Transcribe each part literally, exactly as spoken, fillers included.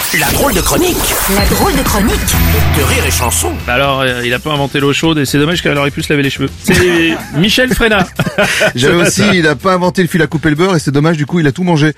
La drôle de chronique La drôle de chronique de Rire et Chanson. Alors, euh, il a pas inventé l'eau chaude et c'est dommage qu'elle aurait pu se laver les cheveux. C'est Michel Frenat. J'avais aussi, il a pas inventé le fil à couper le beurre et c'est dommage, du coup il a tout mangé.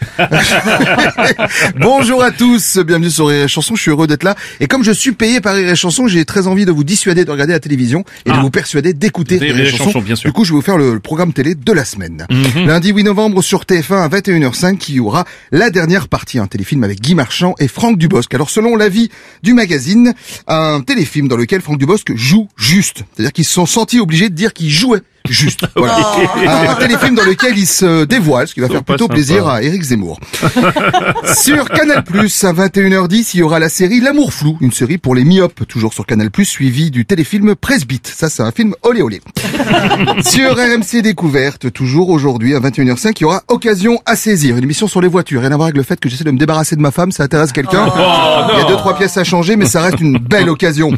Bonjour à tous, bienvenue sur Rire et Chanson, je suis heureux d'être là. Et comme je suis payé par Rire et Chanson, j'ai très envie de vous dissuader de regarder la télévision et Ah. de vous persuader d'écouter Rire Rire et et Chanson. Chanson, bien sûr. Du coup, je vais vous faire le, le programme télé de la semaine. Mhm. Lundi huit novembre sur T F un à vingt et une heures cinq, il y aura La Dernière Partie, un téléfilm avec Guy Marchand et Franck Dubosc. Alors selon l'avis du magazine, un téléfilm dans lequel Franck Dubosc joue juste. C'est-à-dire qu'ils se sont sentis obligés de dire qu'il jouait juste. Voilà. Un téléfilm dans lequel il se dévoile, ce qui va Ils faire sont pas plutôt sympas. plaisir à Éric Zemmour. Sur Canal plus, à vingt et une heures dix, il y aura la série L'amour flou, une série pour les myopes, toujours sur Canal plus, suivi du téléfilm Presbyte. Ça, c'est un film olé olé. Sur R M C Découverte, toujours aujourd'hui, à vingt et une heures cinq, il y aura Occasion à saisir, une émission sur les voitures. Rien à voir avec le fait que j'essaie de me débarrasser de ma femme, ça intéresse quelqu'un. Il y a deux, trois pièces à changer, mais ça reste une belle occasion.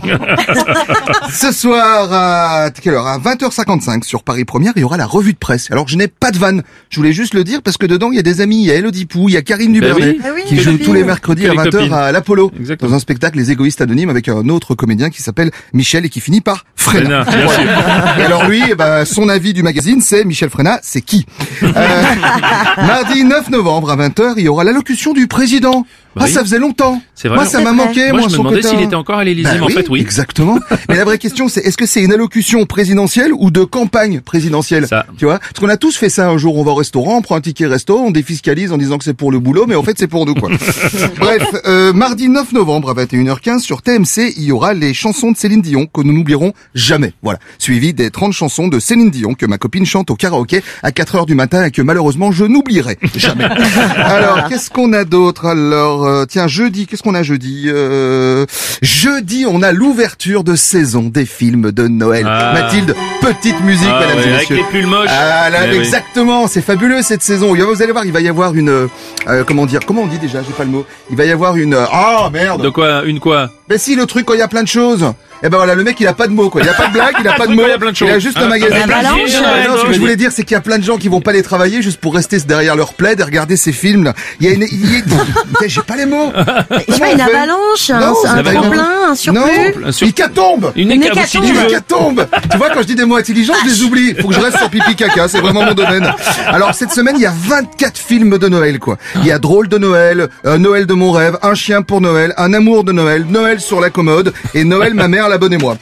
Ce soir, à quelle heure? À vingt heures cinquante-cinq, sur Paris Première, il y aura la revue de presse. Alors, je n'ai pas de vanne. Je voulais juste le dire parce que dedans, il y a des amis. Il y a Élodie Pou, il y a Karine Dubernet, oui. Ah oui, qui que joue des tous les filles. mercredis Que à les vingt heures copines. à l'Apollo. Exactement. Dans un spectacle, Les Égoïstes Anonymes, avec un autre comédien qui s'appelle Michel et qui finit par Frenat. Frenat, bien Voilà. Et alors lui, eh ben, son avis du magazine, c'est Michel Frenat, c'est qui? Euh, mardi neuf novembre à vingt heures, il y aura l'allocution du président. Bah Ah, oui. ça faisait longtemps. C'est vrai. Moi, ça C'est m'a vrai. manqué, Moi, moi, je me son demandais côté- s'il était encore à l'Élysée, Bah mais en fait, oui. Exactement. Mais la vraie question, c'est est-ce que c'est une allocution présidentielle ou de campagne présidentielle? Ça. Tu vois? Parce qu'on a tous fait ça un jour. On va au restaurant, on prend un ticket resto, on défiscalise en disant que c'est pour le boulot, mais en fait, c'est pour nous, quoi. Bref, euh, mardi neuf novembre à vingt et une heures quinze sur T M C, il y aura les chansons de Céline Dion que nous n'oublierons jamais. Voilà. Suivi des trente chansons de Céline Dion que ma copine chante au karaoké à quatre heures du matin et que malheureusement je n'oublierai jamais. Alors, qu'est-ce qu'on a d'autre? Alors, euh, tiens, jeudi, qu'est-ce qu'on a jeudi? Euh, jeudi, on a l'ouverture de saison des films de Noël. Ah. Mathilde, petite musique, Ah, mesdames ouais, et avec messieurs. les pulls moches. Ah là, Eh oui. exactement, c'est fabuleux cette saison. Il va- Vous allez voir, il va y avoir une, euh, euh, comment dire, comment on dit déjà, j'ai pas le mot. Il va y avoir une, euh, ah merde. De quoi? Une quoi? Ben si, le truc quand il y a plein de choses. Eh ben voilà, le mec il a pas de mots quoi. Il a pas de blague, il a pas de truc mots. quand il y a plein de choses. Il a juste Hein, un magasin. un balance. Non, Ouais, non, ce que ouais, je voulais ouais. dire c'est qu'il y a plein de gens qui vont pas aller travailler juste pour rester derrière leur plaid et regarder ces films là. Il y a une, il y a- Putain, j'ai pas les mots. Je vois une on fait avalanche, un, Non, ça un va être- tremplin, un surplus. Non, Un sur- une hécatombe. Une Une hécatombe, si hécatombe. tu Une veux. hécatombe. Tu vois, quand je dis des mots intelligents, je les oublie. Faut que je reste sur pipi caca, c'est vraiment mon domaine. Alors, cette semaine, il y a vingt-quatre films de Noël, quoi. Il y a Drôle de Noël, euh, Noël de mon rêve, Un chien pour Noël, Un amour de Noël, Noël sur la commode, et Noël ma mère, l'abonnez-moi.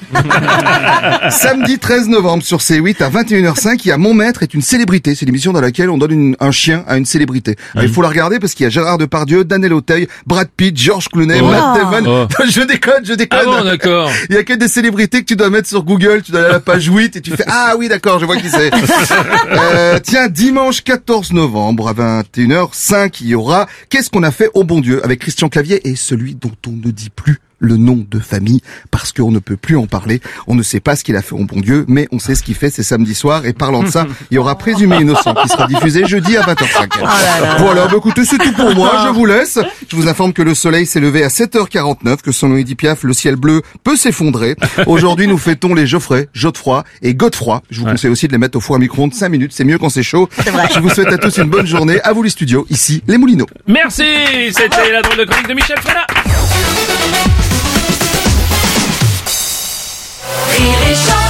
Samedi treize novembre sur C huit à vingt et une heures cinq, il y a Mon maître est une célébrité. C'est l'émission dans laquelle on donne une- un chien à une célébrité. Alors, il faut la regarder parce qu'il y a Gérard Depardieu, Daniel Auteuil, Brad Pitt, George Clooney, Oh. Matt Damon. Oh. Je déconne, je déconne. Ah bon, d'accord. Il y a que des célébrités que tu dois mettre sur Google, tu dois aller à la page huit et tu fais ah oui d'accord, je vois qui c'est. euh, tiens, dimanche quatorze novembre à vingt et une heures cinq, il y aura Qu'est-ce qu'on a fait au bon Dieu avec Christian Clavier et celui dont on ne dit plus le nom de famille parce qu'on ne peut plus en parler. On ne sait pas ce qu'il a fait au bon Dieu, mais on sait ce qu'il fait, c'est samedi soir. Et parlant de ça, il y aura Présumé innocent qui sera diffusé jeudi à vingt heures cinq. Voilà, bah écoutez, c'est tout pour moi, je vous laisse. Je vous informe que le soleil s'est levé à sept heures quarante-neuf, que selon Edith Piaf, le ciel bleu peut s'effondrer. Aujourd'hui, nous fêtons les Geoffrey, Godefroy et Godefroy. Je vous Ouais. conseille aussi de les mettre au four à micro-ondes cinq minutes, c'est mieux quand c'est chaud. Je vous souhaite à tous une bonne journée. À vous les studios, ici les Moulineaux. Merci. C'était la drôle de chronique de Michel Frenat. Rire et chanson.